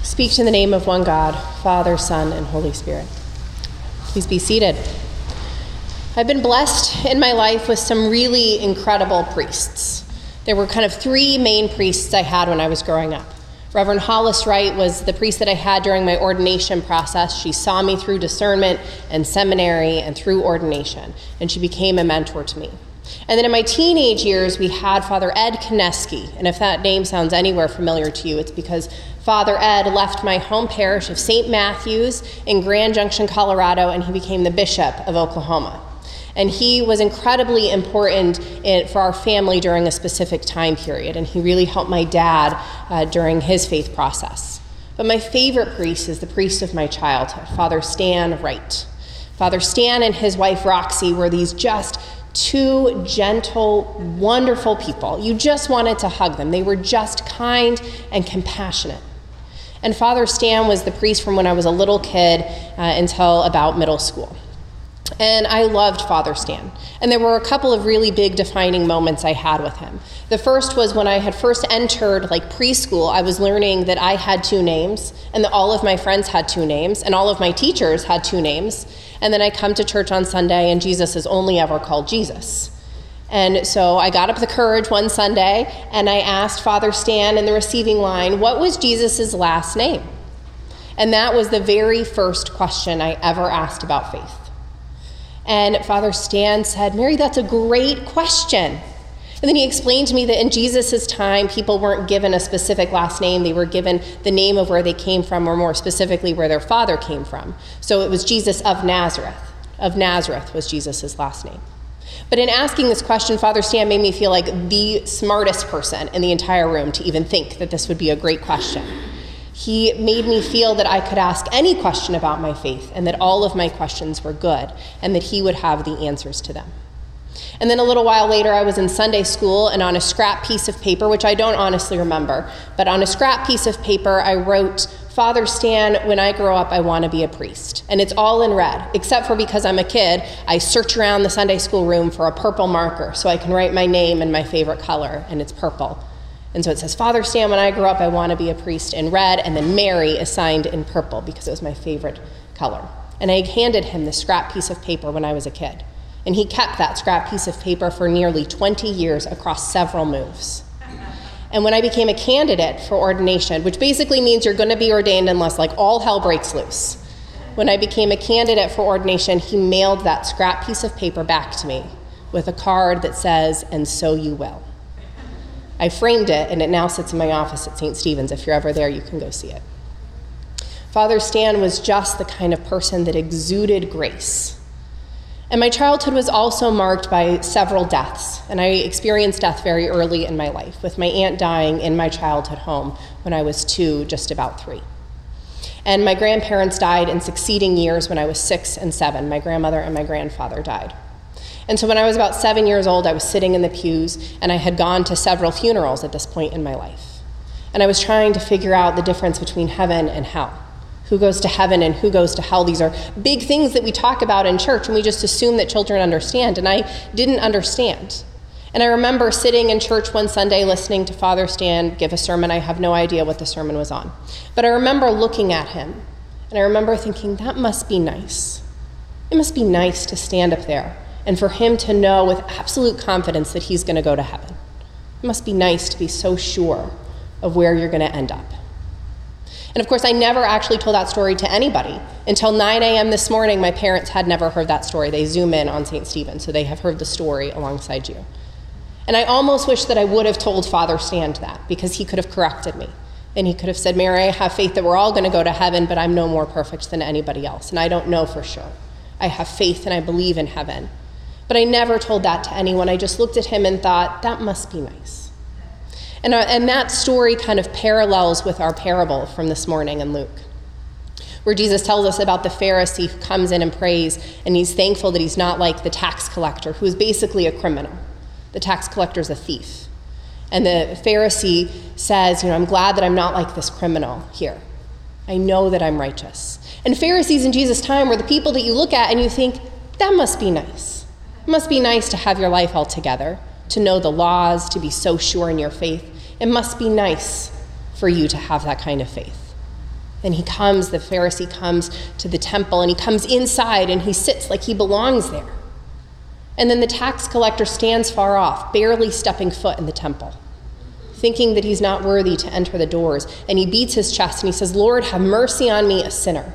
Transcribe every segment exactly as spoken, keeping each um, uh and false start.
Speak to the name of one God, Father, Son, and Holy Spirit. Please be seated. I've been blessed in my life with some really incredible priests. There were kind of three main priests I had when I was growing up. Reverend Hollis Wright was the priest that I had during my ordination process. She saw me through discernment and seminary and through ordination, and she became a mentor to me. And then in my teenage years, we had Father Ed Koneski. And if that name sounds anywhere familiar to you, it's because Father Ed left my home parish of Saint Matthew's in Grand Junction, Colorado, and he became the Bishop of Oklahoma. And he was incredibly important in, for our family during a specific time period, and he really helped my dad uh, during his faith process. But my favorite priest is the priest of my childhood, Father Stan Wright. Father Stan and his wife Roxy were these just two gentle, wonderful people. You just wanted to hug them. They were just kind and compassionate. And Father Stan was the priest from when I was a little kid uh, until about middle school. And I loved Father Stan. And there were a couple of really big defining moments I had with him. The first was when I had first entered like preschool, I was learning that I had two names and that all of my friends had two names and all of my teachers had two names. And then I come to church on Sunday and Jesus is only ever called Jesus. And so I got up the courage one Sunday and I asked Father Stan in the receiving line, what was Jesus's last name? And that was the very first question I ever asked about faith. And Father Stan said, Mary, that's a great question. And then he explained to me that in Jesus' time, people weren't given a specific last name. They were given the name of where they came from, or more specifically, where their father came from. So it was Jesus of Nazareth. Of Nazareth was Jesus' last name. But in asking this question, Father Stan made me feel like the smartest person in the entire room to even think that this would be a great question. He made me feel that I could ask any question about my faith and that all of my questions were good and that he would have the answers to them. And then a little while later, I was in Sunday school, and on a scrap piece of paper, which I don't honestly remember, but on a scrap piece of paper, I wrote, Father Stan, when I grow up, I want to be a priest. And it's all in red, except for because I'm a kid, I search around the Sunday school room for a purple marker so I can write my name and my favorite color, and it's purple. And so it says, Father Stan, when I grow up, I want to be a priest in red, and then Mary assigned in purple because it was my favorite color. And I handed him this scrap piece of paper when I was a kid. And he kept that scrap piece of paper for nearly twenty years across several moves. And when I became a candidate for ordination, which basically means you're going to be ordained unless like all hell breaks loose. When I became a candidate for ordination, he mailed that scrap piece of paper back to me with a card that says, and so you will. I framed it, and it now sits in my office at Saint Stephen's. If you're ever there, you can go see it. Father Stan was just the kind of person that exuded grace. And my childhood was also marked by several deaths, and I experienced death very early in my life, with my aunt dying in my childhood home when I was two, just about three. And my grandparents died in succeeding years when I was six and seven. My grandmother and my grandfather died. And so when I was about seven years old, I was sitting in the pews, and I had gone to several funerals at this point in my life. And I was trying to figure out the difference between heaven and hell. Who goes to heaven and who goes to hell? These are big things that we talk about in church, and we just assume that children understand, and I didn't understand. And I remember sitting in church one Sunday listening to Father Stan give a sermon. I have no idea what the sermon was on. But I remember looking at him, and I remember thinking, that must be nice. It must be nice to stand up there and for him to know with absolute confidence that he's going to go to heaven. It must be nice to be so sure of where you're going to end up. And of course, I never actually told that story to anybody. Until nine a.m. this morning, my parents had never heard that story. They zoom in on Saint Stephen, so they have heard the story alongside you. And I almost wish that I would have told Father Stan that, because he could have corrected me. And he could have said, Mary, I have faith that we're all going to go to heaven, but I'm no more perfect than anybody else. And I don't know for sure. I have faith and I believe in heaven. But I never told that to anyone. I just looked at him and thought, that must be nice. And, uh, and that story kind of parallels with our parable from this morning in Luke, where Jesus tells us about the Pharisee who comes in and prays, and he's thankful that he's not like the tax collector, who is basically a criminal. The tax collector's a thief. And the Pharisee says, you know, I'm glad that I'm not like this criminal here. I know that I'm righteous. And Pharisees in Jesus' time were the people that you look at and you think, that must be nice. It must be nice to have your life all together, to know the laws, to be so sure in your faith. It must be nice for you to have that kind of faith. And he comes, the Pharisee comes to the temple, and he comes inside, and he sits like he belongs there. And then the tax collector stands far off, barely stepping foot in the temple, thinking that he's not worthy to enter the doors. And he beats his chest, and he says, "Lord, have mercy on me, a sinner."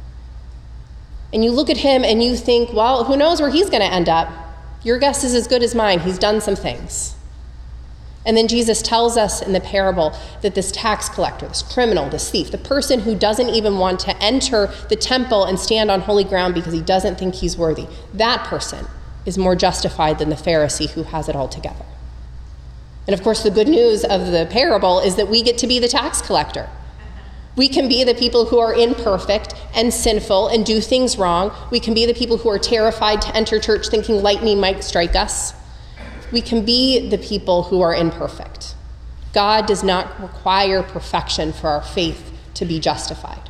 And you look at him, and you think, well, who knows where he's going to end up? Your guess is as good as mine. He's done some things. And then Jesus tells us in the parable that this tax collector, this criminal, this thief, the person who doesn't even want to enter the temple and stand on holy ground because he doesn't think he's worthy, that person is more justified than the Pharisee who has it all together. And of course, the good news of the parable is that we get to be the tax collector. We can be the people who are imperfect and sinful and do things wrong. We can be the people who are terrified to enter church thinking lightning might strike us. We can be the people who are imperfect. God does not require perfection for our faith to be justified.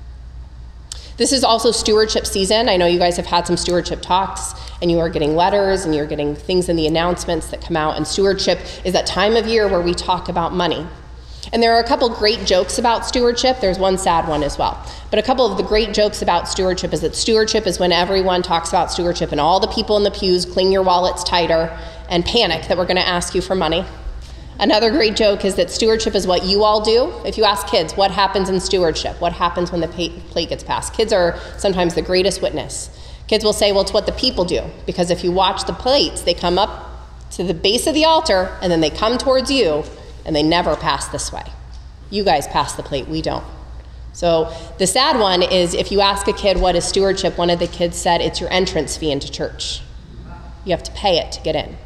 This is also stewardship season. I know you guys have had some stewardship talks, and you are getting letters, and you're getting things in the announcements that come out. And stewardship is that time of year where we talk about money. And there are a couple great jokes about stewardship. There's one sad one as well. But a couple of the great jokes about stewardship is that stewardship is when everyone talks about stewardship and all the people in the pews cling your wallets tighter and panic that we're going to ask you for money. Another great joke is that stewardship is what you all do. If you ask kids, what happens in stewardship? What happens when the plate gets passed? Kids are sometimes the greatest witness. Kids will say, well, it's what the people do. Because if you watch the plates, they come up to the base of the altar, and then they come towards you, and they never pass this way. You guys pass the plate, we don't. So the sad one is if you ask a kid what is stewardship, one of the kids said it's your entrance fee into church. You have to pay it to get in.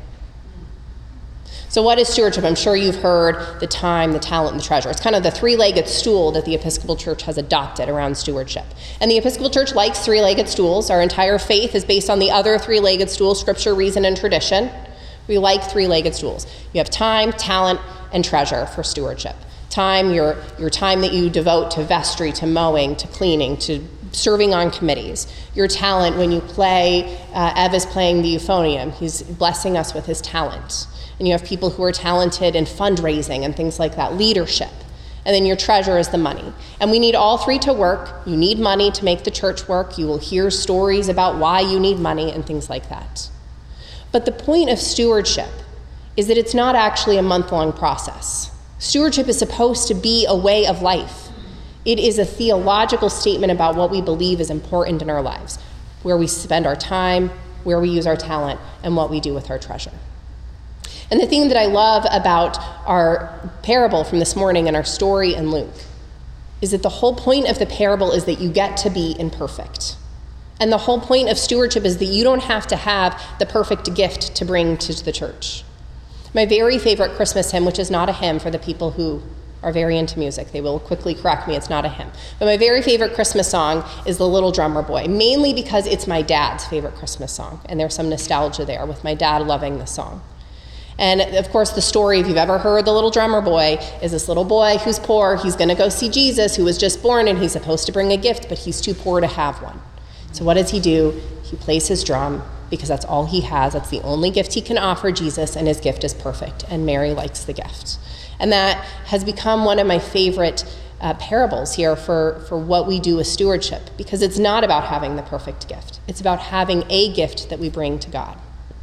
So what is stewardship? I'm sure you've heard the time, the talent, and the treasure. It's kind of the three-legged stool that the Episcopal Church has adopted around stewardship. And the Episcopal Church likes three-legged stools. Our entire faith is based on the other three-legged stool, scripture, reason, and tradition. We like three-legged stools. You have time, talent, and treasure for stewardship. Time, your, your time that you devote to vestry, to mowing, to cleaning, to serving on committees. Your talent when you play, uh, Ev is playing the euphonium. He's blessing us with his talent. And you have people who are talented in fundraising and things like that, leadership. And then your treasure is the money. And we need all three to work. You need money to make the church work. You will hear stories about why you need money and things like that. But the point of stewardship is that it's not actually a month-long process. Stewardship is supposed to be a way of life. It is a theological statement about what we believe is important in our lives, where we spend our time, where we use our talent, and what we do with our treasure. And the thing that I love about our parable from this morning and our story in Luke is that the whole point of the parable is that you get to be imperfect. And the whole point of stewardship is that you don't have to have the perfect gift to bring to the church. My very favorite Christmas hymn, which is not a hymn for the people who are very into music, they will quickly correct me, it's not a hymn. But my very favorite Christmas song is The Little Drummer Boy, mainly because it's my dad's favorite Christmas song. And there's some nostalgia there with my dad loving the song. And of course, the story, if you've ever heard The Little Drummer Boy, is this little boy who's poor. He's going to go see Jesus, who was just born, and he's supposed to bring a gift, but he's too poor to have one. So what does he do? He plays his drum because that's all he has. That's the only gift he can offer Jesus, and his gift is perfect. And Mary likes the gift. And that has become one of my favorite uh, parables here for, for what we do with stewardship, because it's not about having the perfect gift. It's about having a gift that we bring to God.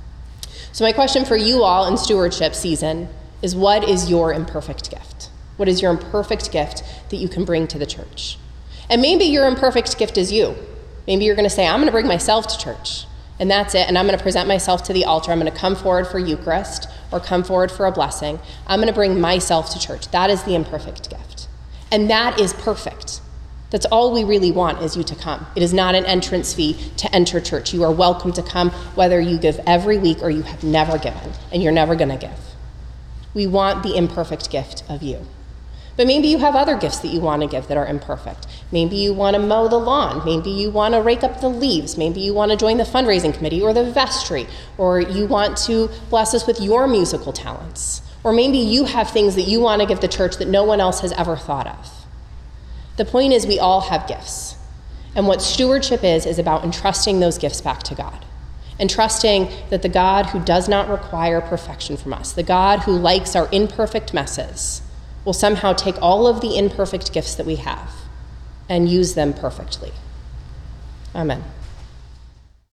So my question for you all in stewardship season is, what is your imperfect gift? What is your imperfect gift that you can bring to the church? And maybe your imperfect gift is you. Maybe you're going to say, I'm going to bring myself to church, and that's it, and I'm going to present myself to the altar. I'm going to come forward for Eucharist or come forward for a blessing. I'm going to bring myself to church. That is the imperfect gift. And that is perfect. That's all we really want, is you to come. It is not an entrance fee to enter church. You are welcome to come whether you give every week or you have never given, and you're never going to give. We want the imperfect gift of you. But maybe you have other gifts that you want to give that are imperfect. Maybe you want to mow the lawn. Maybe you want to rake up the leaves. Maybe you want to join the fundraising committee or the vestry. Or you want to bless us with your musical talents. Or maybe you have things that you want to give the church that no one else has ever thought of. The point is, we all have gifts. And what stewardship is, is about entrusting those gifts back to God. And trusting that the God who does not require perfection from us, the God who likes our imperfect messes, will somehow take all of the imperfect gifts that we have and use them perfectly. Amen.